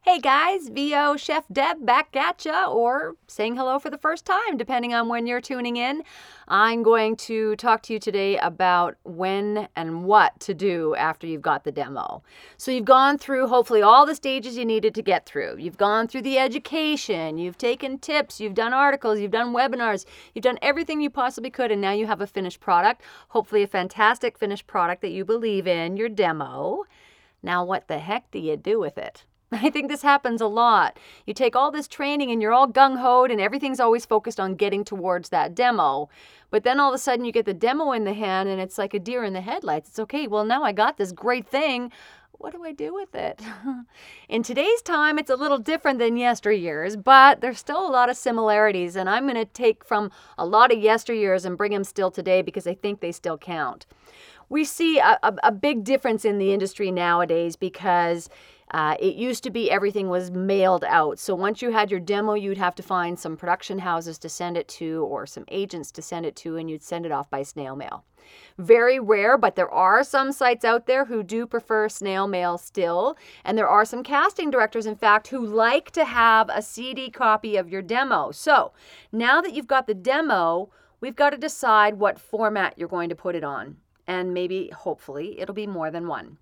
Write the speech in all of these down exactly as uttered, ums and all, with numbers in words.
Hey guys, V O Chef Deb back at ya, or saying hello for the first time, depending on when you're tuning in. I'm going to talk to you today about when and what to do after you've got the demo. So you've gone through hopefully all the stages you needed to get through. You've gone through the education, you've taken tips, you've done articles, you've done webinars, you've done everything you possibly could, and now you have a finished product, hopefully a fantastic finished product that you believe in, your demo. Now what the heck do you do with it? I think this happens a lot. You take all this training and you're all gung-hoed and everything's always focused on getting towards that demo. But then all of a sudden you get the demo in the hand and it's like a deer in the headlights. It's okay, well now I got this great thing. What do I do with it? In today's time, it's a little different than yesteryears, but there's still a lot of similarities. And I'm going to take from a lot of yesteryears and bring them still today because I think they still count. We see a, a, a big difference in the industry nowadays because Uh, it used to be everything was mailed out. So once you had your demo, you'd have to find some production houses to send it to or some agents to send it to, and you'd send it off by snail mail. Very rare, but there are some sites out there who do prefer snail mail still. And there are some casting directors, in fact, who like to have a C D copy of your demo. So now that you've got the demo, we've got to decide what format you're going to put it on. And maybe, hopefully, it'll be more than one.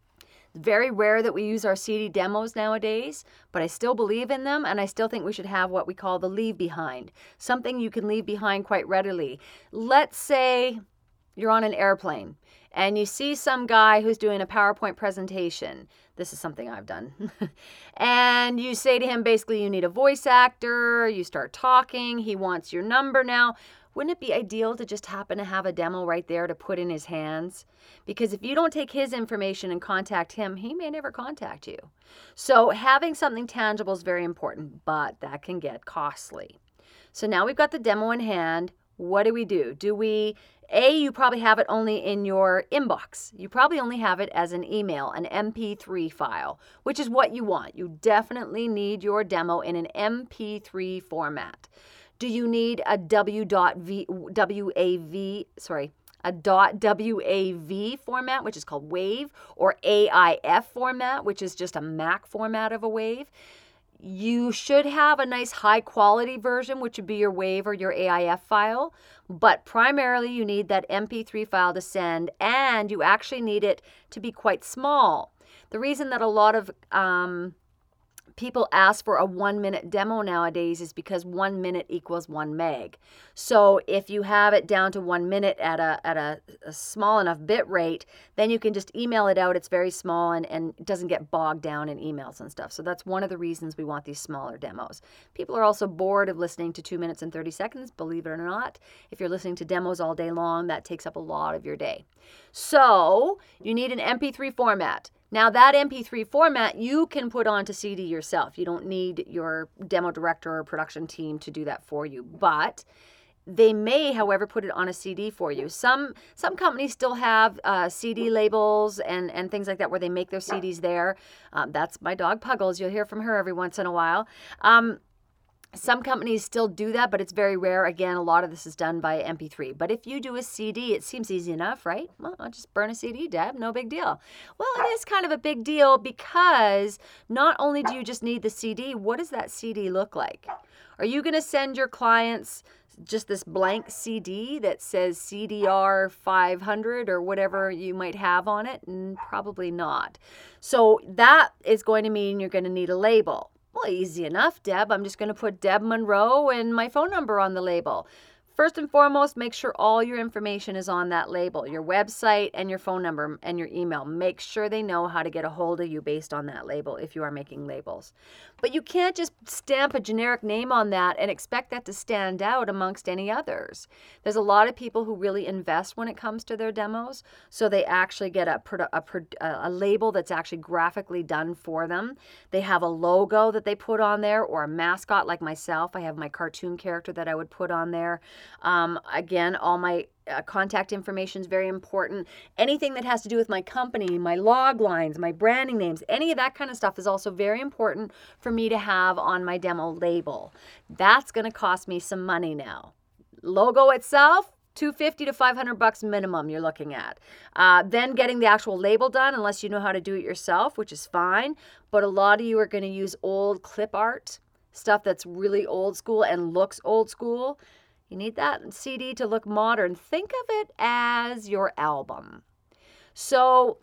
Very rare that we use our C D demos nowadays, but I still believe in them, and I still think we should have what we call the leave behind, something you can leave behind quite readily. Let's say you're on an airplane and you see some guy who's doing a PowerPoint presentation. This is something I've done. And you say to him, basically, you need a voice actor, you start talking, he wants your number now. Wouldn't it be ideal to just happen to have a demo right there to put in his hands? Because if you don't take his information and contact him, he may never contact you. So having something tangible is very important, but that can get costly. So now we've got the demo in hand. What do we do? Do we, A, you probably have it only in your inbox. You probably only have it as an email, an M P three file, which is what you want. You definitely need your demo in an M P three format. Do you need a W A V, sorry, a .W A V format, which is called WAV, or A I F format, which is just a Mac format of a WAV? You should have a nice high quality version, which would be your WAV or your A I F file, but primarily you need that M P three file to send, and you actually need it to be quite small. The reason that a lot of um, people ask for a one minute demo nowadays is because one minute equals one meg. So if you have it down to one minute at a at a, a small enough bit rate, then you can just email it out. It's very small and, and it doesn't get bogged down in emails and stuff. So that's one of the reasons we want these smaller demos. People are also bored of listening to two minutes and thirty seconds, believe it or not. If you're listening to demos all day long, that takes up a lot of your day. So you need an M P three format. Now that M P three format you can put onto C D yourself. You don't need your demo director or production team to do that for you, but they may, however, put it on a C D for you. Some some companies still have uh, C D labels and, and things like that where they make their C Ds there. Um, that's my dog Puggles. You'll hear from her every once in a while. Um, Some companies still do that, but it's very rare. Again, a lot of this is done by M P three. But if you do a C D, it seems easy enough, right? Well, I'll just burn a C D, Deb. No big deal. Well, it is kind of a big deal because not only do you just need the C D, what does that C D look like? Are you going to send your clients just this blank C D that says C D R five hundred or whatever you might have on it? Mm, probably not. So that is going to mean you're going to need a label. Well, easy enough, Deb. I'm just going to put Deb Monroe and my phone number on the label. First and foremost, make sure all your information is on that label, your website and your phone number and your email. Make sure they know how to get a hold of you based on that label if you are making labels. But you can't just stamp a generic name on that and expect that to stand out amongst any others. There's a lot of people who really invest when it comes to their demos, so they actually get a, a, a label that's actually graphically done for them. They have a logo that they put on there or a mascot like myself. I have my cartoon character that I would put on there. Um, again, all my uh, contact information is very important. Anything that has to do with my company, my log lines, my branding names, any of that kind of stuff is also very important for me to have on my demo label. That's going to cost me some money now. Logo itself, two hundred fifty to five hundred bucks minimum you're looking at. Uh, then getting the actual label done, unless you know how to do it yourself, which is fine. But a lot of you are going to use old clip art, stuff that's really old school and looks old school. You need that C D to look modern. Think of it as your album. So,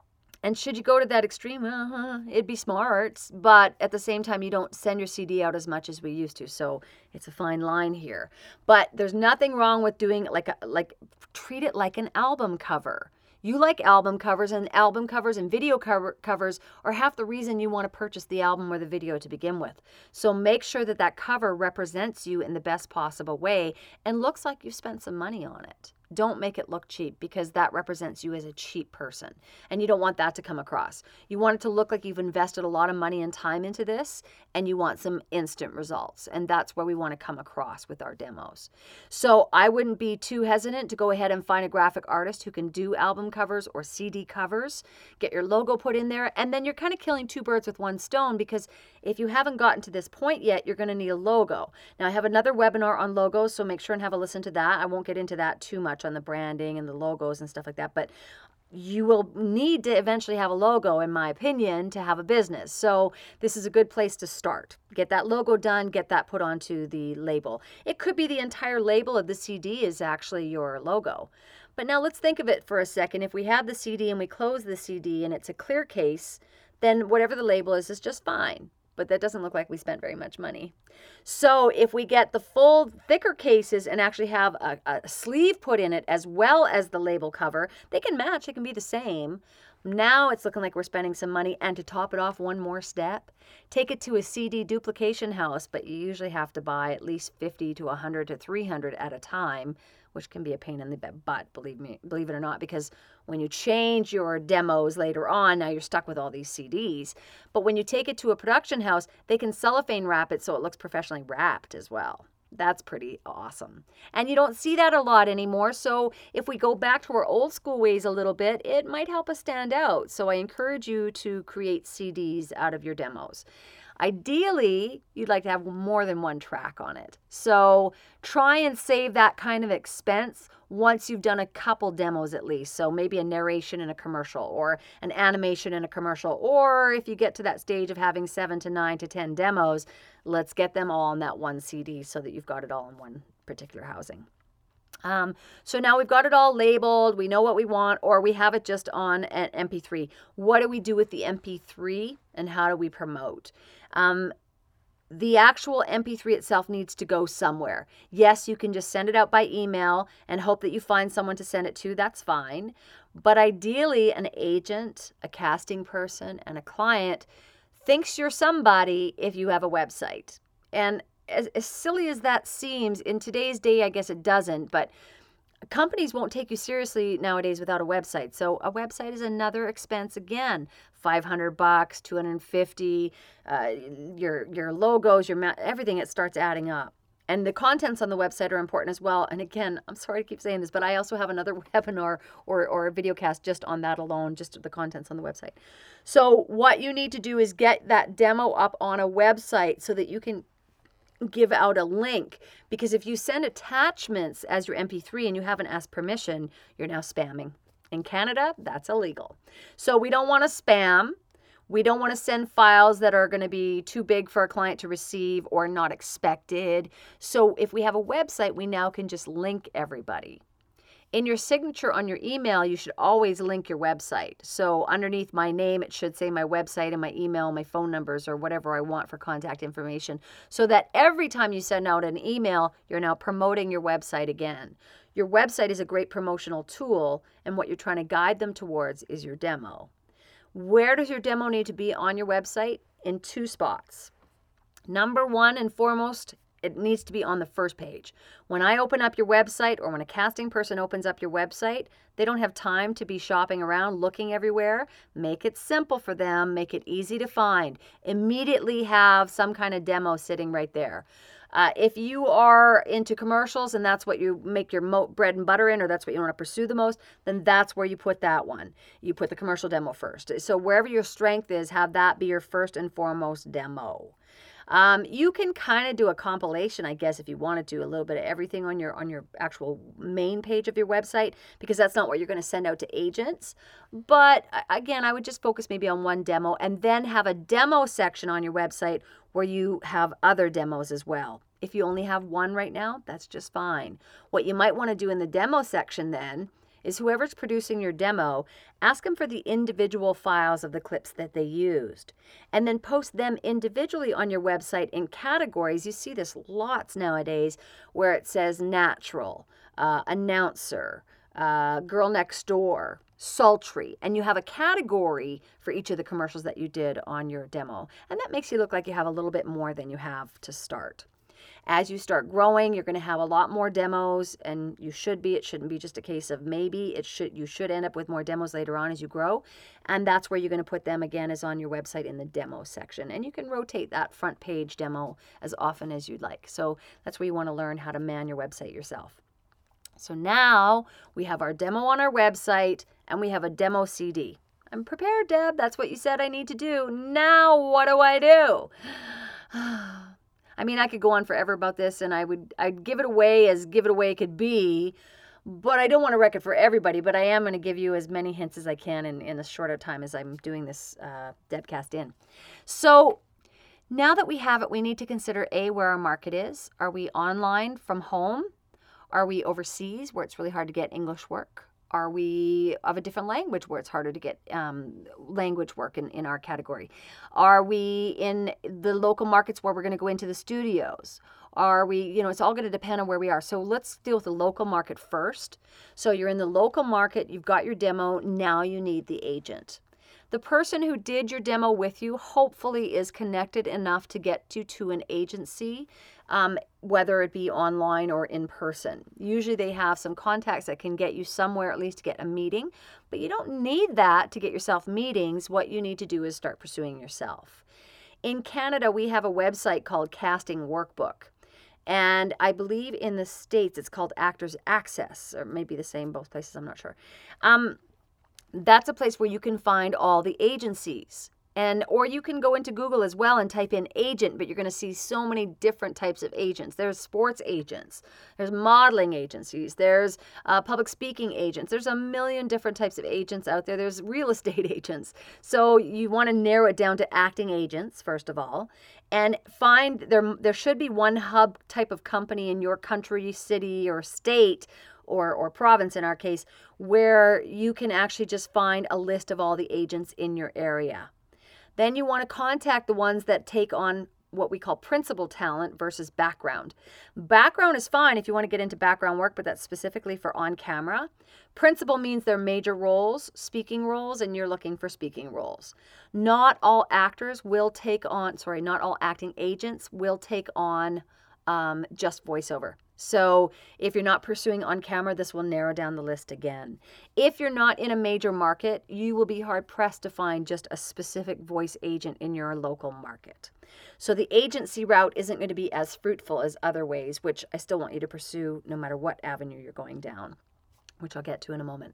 and should you go to that extreme, uh-huh, it'd be smart, but at the same time, you don't send your C D out as much as we used to, so it's a fine line here. But there's nothing wrong with doing like, a, like treat it like an album cover. You like album covers, and album covers and video cover covers are half the reason you want to purchase the album or the video to begin with. So make sure that that cover represents you in the best possible way and looks like you've spent some money on it. Don't make it look cheap, because that represents you as a cheap person, and you don't want that to come across. You want it to look like you've invested a lot of money and time into this, and you want some instant results, and that's where we want to come across with our demos. So I wouldn't be too hesitant to go ahead and find a graphic artist who can do album covers or C D covers. Get your logo put in there, and then you're kind of killing two birds with one stone, because if you haven't gotten to this point yet, you're going to need a logo. Now, I have another webinar on logos, so make sure and have a listen to that. I won't get into that too much on the branding and the logos and stuff like that, but you will need to eventually have a logo, in my opinion, to have a business. So this is a good place to start. Get that logo done, get that put onto the label. It could be the entire label of the C D is actually your logo. But now let's think of it for a second. If we have the C D and we close the C D and it's a clear case, then whatever the label is is just fine. But that doesn't look like we spent very much money. So if we get the full thicker cases and actually have a, a sleeve put in it as well as the label cover, they can match, it can be the same. Now it's looking like we're spending some money. And to top it off one more step, take it to a C D duplication house, but you usually have to buy at least fifty to one hundred to three hundred at a time, which can be a pain in the butt, believe me, believe it or not, because when you change your demos later on, now you're stuck with all these C Ds. But when you take it to a production house, they can cellophane wrap it so it looks professionally wrapped as well. That's pretty awesome. And you don't see that a lot anymore. So if we go back to our old school ways a little bit, it might help us stand out. So I encourage you to create C Ds out of your demos. Ideally, you'd like to have more than one track on it. So try and save that kind of expense once you've done a couple demos at least. So maybe a narration in a commercial, or an animation in a commercial, or if you get to that stage of having seven to nine to ten demos, let's get them all on that one C D so that you've got it all in one particular housing. Um, so now we've got it all labeled, we know what we want, or we have it just on an M P three. What do we do with the M P three, and how do we promote? Um, the actual M P three itself needs to go somewhere. Yes, you can just send it out by email and hope that you find someone to send it to. That's fine. But ideally, an agent, a casting person, and a client thinks you're somebody if you have a website. And As, as silly as that seems, in today's day, I guess it doesn't, but companies won't take you seriously nowadays without a website. So a website is another expense again, five hundred bucks, two hundred fifty, uh, your, your logos, your everything, it starts adding up. And the contents on the website are important as well. And again, I'm sorry to keep saying this, but I also have another webinar or, or a video cast just on that alone, just the contents on the website. So what you need to do is get that demo up on a website so that you can give out a link, because if you send attachments as your M P three and you haven't asked permission, you're now spamming. In Canada, that's illegal. So we don't want to spam. We don't want to send files that are going to be too big for a client to receive or not expected. So if we have a website, we now can just link everybody. In your signature on your email, you should always link your website. So underneath my name, it should say my website and my email, my phone numbers, or whatever I want for contact information, so that every time you send out an email, you're now promoting your website again. Your website is a great promotional tool, and what you're trying to guide them towards is your demo. Where does your demo need to be on your website? In two spots. Number one and foremost, it needs to be on the first page. When I open up your website, or when a casting person opens up your website, they don't have time to be shopping around, looking everywhere. Make it simple for them. Make it easy to find. Immediately have some kind of demo sitting right there. Uh, if you are into commercials and that's what you make your mo- bread and butter in, or that's what you want to pursue the most, then that's where you put that one. You put the commercial demo first. So wherever your strength is, have that be your first and foremost demo. Um, you can kind of do a compilation, I guess, if you wanted to, a little bit of everything on your on your actual main page of your website, because that's not what you're going to send out to agents. But again, I would just focus maybe on one demo and then have a demo section on your website where you have other demos as well. If you only have one right now, that's just fine. What you might want to do in the demo section then is whoever's producing your demo, ask them for the individual files of the clips that they used, and then post them individually on your website in categories. You see this lots nowadays where it says natural, uh, announcer, uh, girl next door, sultry, and you have a category for each of the commercials that you did on your demo. And that makes you look like you have a little bit more than you have to start. As you start growing, you're going to have a lot more demos, and you should be. It shouldn't be just a case of maybe. It should. You should end up with more demos later on as you grow, and that's where you're going to put them again, is on your website in the demo section. And you can rotate that front page demo as often as you'd like. So that's where you want to learn how to man your website yourself. So now we have our demo on our website, and we have a demo C D. I'm prepared, Deb. That's what you said I need to do. Now what do I do? I mean, I could go on forever about this, and I would I'd give it away as give it away could be, but I don't want to wreck it for everybody. But I am going to give you as many hints as I can in, in as short a time as I'm doing this uh, Debcast in. So now that we have it, we need to consider, A, where our market is. Are we online from home? Are we overseas where it's really hard to get English work? Are we of a different language where it's harder to get um, language work in, in our category? Are we in the local markets where we're going to go into the studios? Are we, you know, it's all going to depend on where we are. So let's deal with the local market first. So you're in the local market, you've got your demo, now you need the agent. The person who did your demo with you hopefully is connected enough to get you to an agency, um, whether it be online or in person. Usually they have some contacts that can get you somewhere, at least to get a meeting, but you don't need that to get yourself meetings. What you need to do is start pursuing yourself. In Canada, we have a website called Casting Workbook. And I believe in the States it's called Actors Access, or maybe the same both places, I'm not sure. Um, That's a place where you can find all the agencies. And or you can go into Google as well and type in agent, but you're going to see so many different types of agents. There's sports agents, there's modeling agencies, there's uh, public speaking agents. There's a million different types of agents out there. There's real estate agents. So you want to narrow it down to acting agents, first of all, and find there, there should be one hub type of company in your country, city, or state, or, or province in our case, where you can actually just find a list of all the agents in your area. Then you want to contact the ones that take on what we call principal talent versus background. Background is fine if you want to get into background work, but that's specifically for on camera. Principal means they're major roles, speaking roles, and you're looking for speaking roles. Not all actors will take on, sorry, not all acting agents will take on um, just voiceover. So if you're not pursuing on camera, this will narrow down the list again. If you're not in a major market, you will be hard pressed to find just a specific voice agent in your local market. So the agency route isn't going to be as fruitful as other ways, which I still want you to pursue no matter what avenue you're going down, which I'll get to in a moment.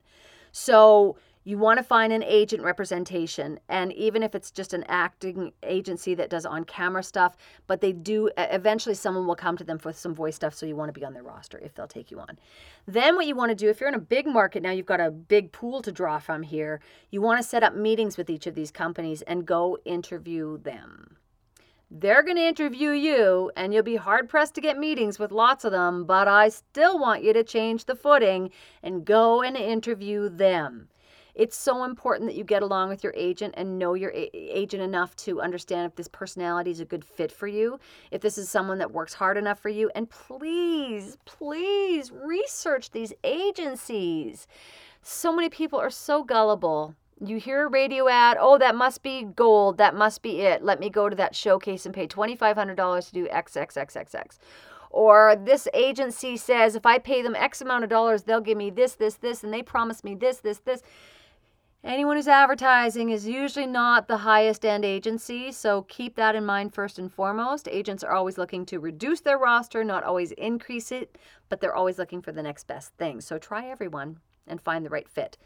So you want to find an agent representation, and even if it's just an acting agency that does on-camera stuff, but they do, eventually someone will come to them for some voice stuff, so you want to be on their roster if they'll take you on. Then what you want to do, if you're in a big market, now you've got a big pool to draw from here, you want to set up meetings with each of these companies and go interview them. They're going to interview you, and you'll be hard-pressed to get meetings with lots of them, but I still want you to change the footing and go and interview them. It's so important that you get along with your agent and know your a- agent enough to understand if this personality is a good fit for you, if this is someone that works hard enough for you, and please, please research these agencies. So many people are so gullible. You hear a radio ad, oh, that must be gold, that must be it. Let me go to that showcase and pay twenty-five hundred dollars to do X X X X X. Or this agency says if I pay them X amount of dollars, they'll give me this, this, this, and they promise me this, this, this. Anyone who's advertising is usually not the highest end agency, so keep that in mind first and foremost. Agents are always looking to reduce their roster, not always increase it, but they're always looking for the next best thing. So try everyone and find the right fit.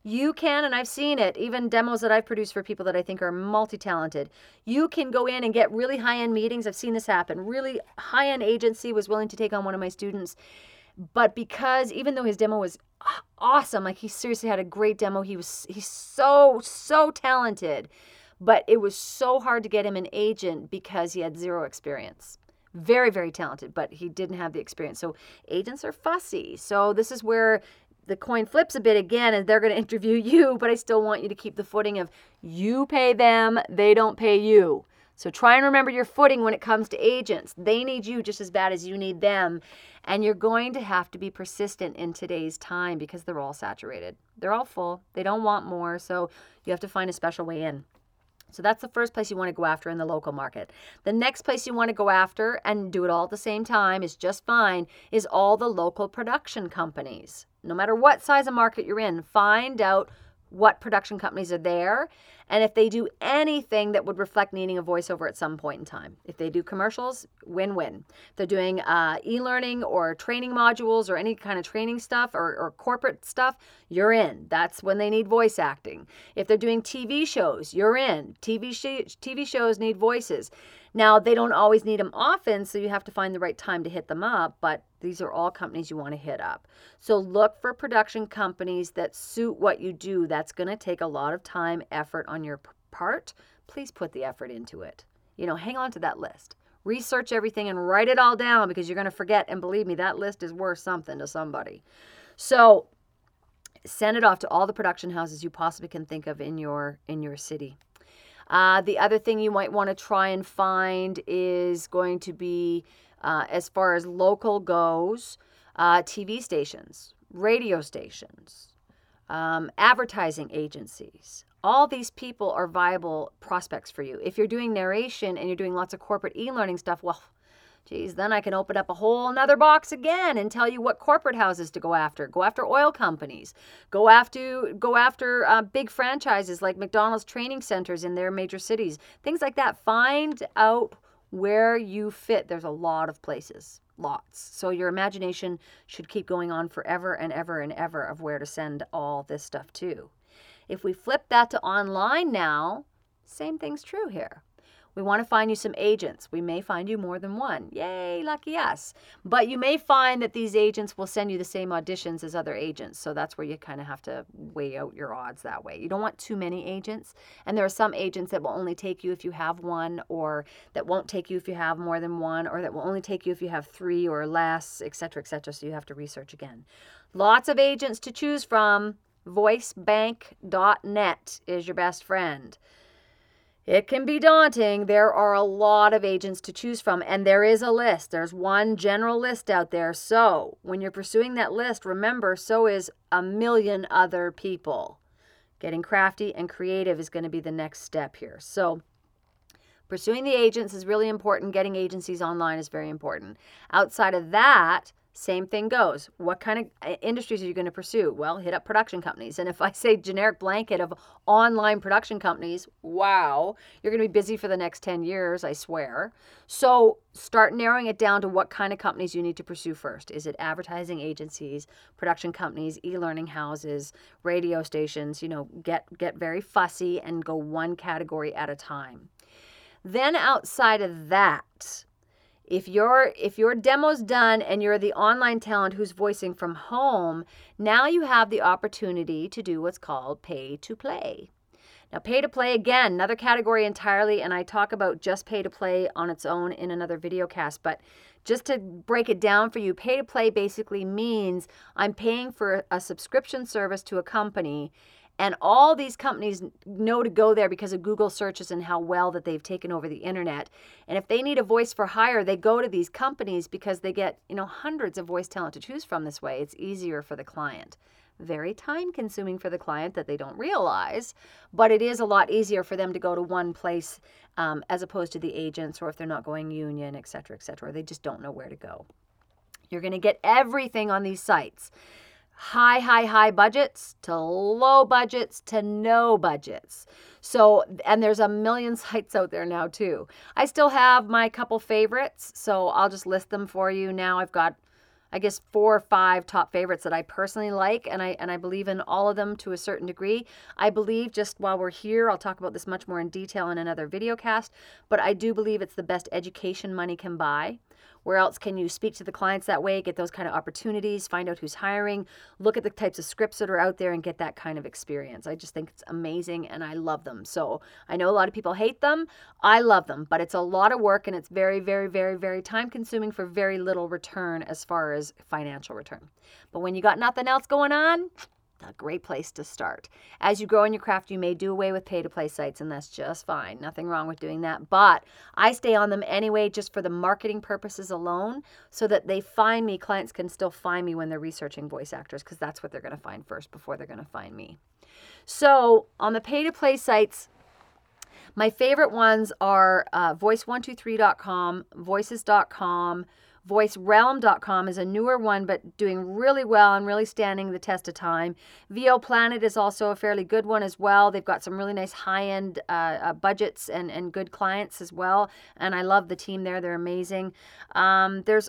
You can, and I've seen it, even demos that I've produced for people that I think are multi-talented. You can go in and get really high-end meetings. I've seen this happen. Really high-end agency was willing to take on one of my students. But because even though his demo was awesome, like he seriously had a great demo, he was he's so, so talented. But it was so hard to get him an agent because he had zero experience. Very, very talented, but he didn't have the experience. So agents are fussy. So this is where the coin flips a bit again, and they're going to interview you, but I still want you to keep the footing of you pay them, they don't pay you. So try and remember your footing when it comes to agents. They need you just as bad as you need them. And you're going to have to be persistent in today's time because they're all saturated. They're all full. They don't want more. So you have to find a special way in. So that's the first place you want to go after in the local market. The next place you want to go after, and do it all at the same time, is just fine, is all the local production companies. No matter what size of market you're in, find out what production companies are there, and if they do anything that would reflect needing a voiceover at some point in time. If they do commercials, win-win. If they're doing uh, e-learning or training modules or any kind of training stuff or, or corporate stuff, you're in. That's when they need voice acting. If they're doing T V shows, you're in. T V, sh- T V shows need voices. Now, they don't always need them often, so you have to find the right time to hit them up, but these are all companies you want to hit up. So look for production companies that suit what you do. That's going to take a lot of time, effort on your part. Please put the effort into it. You know, hang on to that list. Research everything and write it all down because you're going to forget, and believe me, that list is worth something to somebody. So send it off to all the production houses you possibly can think of in your in your city. Uh, the other thing you might want to try and find is going to be, uh, as far as local goes, uh, T V stations, radio stations, um, advertising agencies. All these people are viable prospects for you. If you're doing narration and you're doing lots of corporate e-learning stuff, well, geez, then I can open up a whole nother box again and tell you what corporate houses to go after. Go after oil companies. Go after go after uh, big franchises like McDonald's training centers in their major cities. Things like that. Find out where you fit. There's a lot of places. Lots. So your imagination should keep going on forever and ever and ever of where to send all this stuff to. If we flip that to online now, same thing's true here. We want to find you some agents. We may find you more than one. Yay, lucky us. But you may find that these agents will send you the same auditions as other agents. So that's where you kind of have to weigh out your odds that way. You don't want too many agents. And there are some agents that will only take you if you have one, or that won't take you if you have more than one, or that will only take you if you have three or less, et cetera, et cetera. So you have to research again. Lots of agents to choose from. voice bank dot net is your best friend. It can be daunting. There are a lot of agents to choose from, and there is a list. There's one general list out there. So when you're pursuing that list, remember, so is a million other people. Getting crafty and creative is going to be the next step here. So pursuing the agents is really important. Getting agencies online is very important. Outside of that, same thing goes. What kind of industries are you going to pursue? Well, hit up production companies. And if I say generic blanket of online production companies, wow, you're going to be busy for the next ten years, I swear. So start narrowing it down to what kind of companies you need to pursue first. Is it advertising agencies, production companies, e-learning houses, radio stations? You know, get, get very fussy and go one category at a time. Then outside of that, If your if your demo's done and you're the online talent who's voicing from home, now you have the opportunity to do what's called pay to play. Now, pay to play, again, another category entirely, and I talk about just pay to play on its own in another video cast, but just to break it down for you, pay to play basically means I'm paying for a subscription service to a company, and all these companies know to go there because of Google searches and how well that they've taken over the internet. And if they need a voice for hire, they go to these companies because they get, you know, hundreds of voice talent to choose from this way. It's easier for the client. Very time consuming for the client that they don't realize, but it is a lot easier for them to go to one place um, as opposed to the agents, or if they're not going union, et cetera, et cetera. They just don't know where to go. You're going to get everything on these sites. High, high, high budgets to low budgets to no budgets. So, and there's a million sites out there now too. I still have my couple favorites, so I'll just list them for you. Now I've got, I guess, four or five top favorites that I personally like, and I and I believe in all of them to a certain degree. I believe, just while we're here, I'll talk about this much more in detail in another video cast, but I do believe it's the best education money can buy. Where else can you speak to the clients that way, get those kind of opportunities, find out who's hiring, look at the types of scripts that are out there and get that kind of experience. I just think it's amazing and I love them. So I know a lot of people hate them. I love them, but it's a lot of work and it's very, very, very, very time consuming for very little return as far as financial return. But when you got nothing else going on, a great place to start. As you grow in your craft, you may do away with pay-to-play sites, and that's just fine. Nothing wrong with doing that. But I stay on them anyway just for the marketing purposes alone so that they find me. Clients can still find me when they're researching voice actors because that's what they're going to find first before they're going to find me. So on the pay-to-play sites, my favorite ones are uh, voice one two three dot com, voices dot com, voice realm dot com is a newer one, but doing really well and really standing the test of time. V O Planet is also a fairly good one as well. They've got some really nice high-end uh, uh, budgets and, and good clients as well. And I love the team there. They're amazing. Um, there's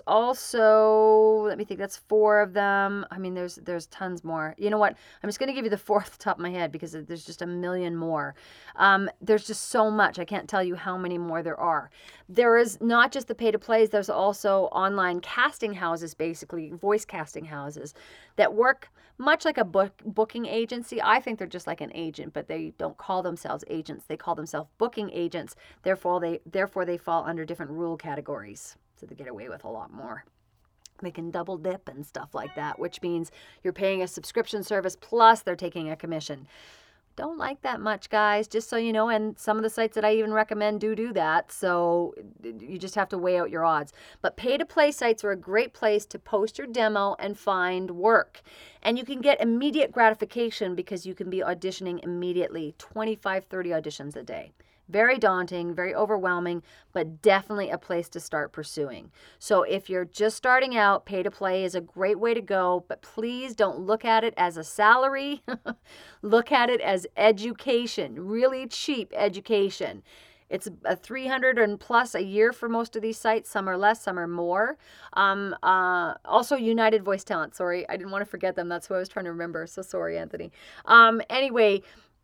also, let me think, that's four of them. I mean, there's there's tons more. You know what? I'm just going to give you the four off the top of my head because there's just a million more. Um, there's just so much. I can't tell you how many more there are. There is not just the pay-to-plays. There's also online casting houses, basically voice casting houses that work much like a book booking agency. I think they're just like an agent, but they don't call themselves agents. They call themselves booking agents. Therefore, they therefore they fall under different rule categories, so they get away with a lot more. They can double dip and stuff like that, which means you're paying a subscription service plus they're taking a commission. Don't like that much, guys, just so you know, and some of the sites that I even recommend do do that, so you just have to weigh out your odds. But pay-to-play sites are a great place to post your demo and find work. And you can get immediate gratification because you can be auditioning immediately, twenty-five, thirty auditions a day. Very daunting, very overwhelming, but definitely a place to start pursuing. So if you're just starting out, pay to play is a great way to go, but please don't look at it as a salary. Look at it as education, really cheap education. It's a three hundred and plus a year for most of these sites. Some are less, some are more. Um, uh, also, United Voice Talent. Sorry, I didn't want to forget them. That's what I was trying to remember. So sorry, Anthony. Um, anyway,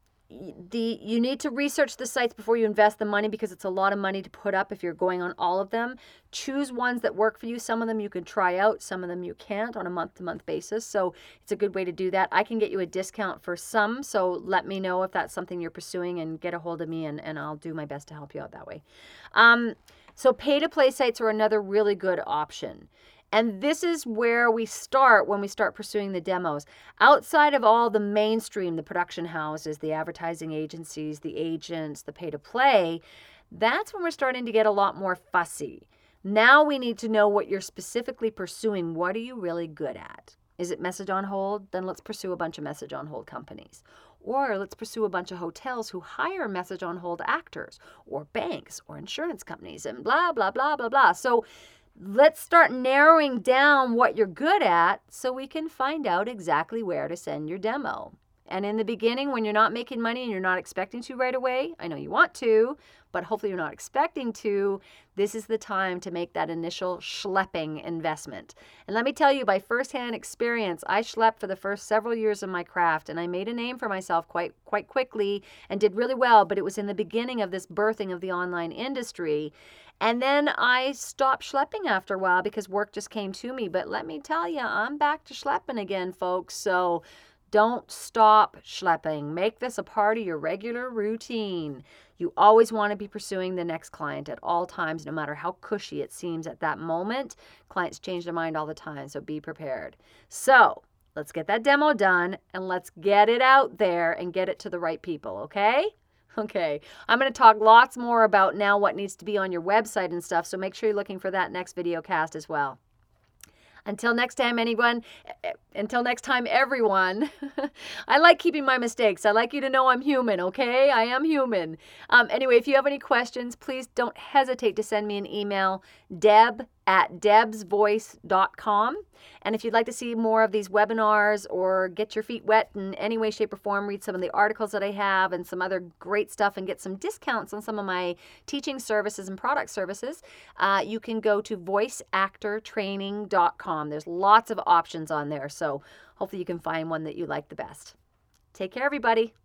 The you need to research the sites before you invest the money because it's a lot of money to put up if you're going on all of them. Choose ones that work for you. Some of them you can try out. Some of them you can't on a month-to-month basis. So it's a good way to do that. I can get you a discount for some. So let me know if that's something you're pursuing and get a hold of me and, and I'll do my best to help you out that way. Um, so pay-to-play sites are another really good option. And this is where we start when we start pursuing the demos. Outside of all the mainstream, the production houses, the advertising agencies, the agents, the pay-to-play, that's when we're starting to get a lot more fussy. Now we need to know what you're specifically pursuing. What are you really good at? Is it message on hold? Then let's pursue a bunch of message on hold companies. Or let's pursue a bunch of hotels who hire message on hold actors, or banks, or insurance companies, and blah, blah, blah, blah, blah. So let's start narrowing down what you're good at so we can find out exactly where to send your demo. And in the beginning, when you're not making money and you're not expecting to right away, I know you want to, but hopefully you're not expecting to, this is the time to make that initial schlepping investment. And let me tell you, by firsthand experience, I schlepped for the first several years of my craft, and I made a name for myself quite quite quickly and did really well, but it was in the beginning of this birthing of the online industry. And then I stopped schlepping after a while because work just came to me. But let me tell you, I'm back to schlepping again, folks. So don't stop schlepping. Make this a part of your regular routine. You always want to be pursuing the next client at all times, no matter how cushy it seems at that moment. Clients change their mind all the time, so be prepared. So let's get that demo done, and let's get it out there and get it to the right people, okay? Okay, I'm going to talk lots more about now what needs to be on your website and stuff, so make sure you're looking for that next video cast as well. Until next time, anyone, until next time, everyone, I like keeping my mistakes. I like you to know I'm human, okay? I am human. Um, anyway, if you have any questions, please don't hesitate to send me an email, deb at debs voice dot com. And if you'd like to see more of these webinars or get your feet wet in any way, shape, or form, read some of the articles that I have and some other great stuff and get some discounts on some of my teaching services and product services, uh, you can go to voice actor training dot com. There's lots of options on there, so hopefully you can find one that you like the best. Take care, everybody.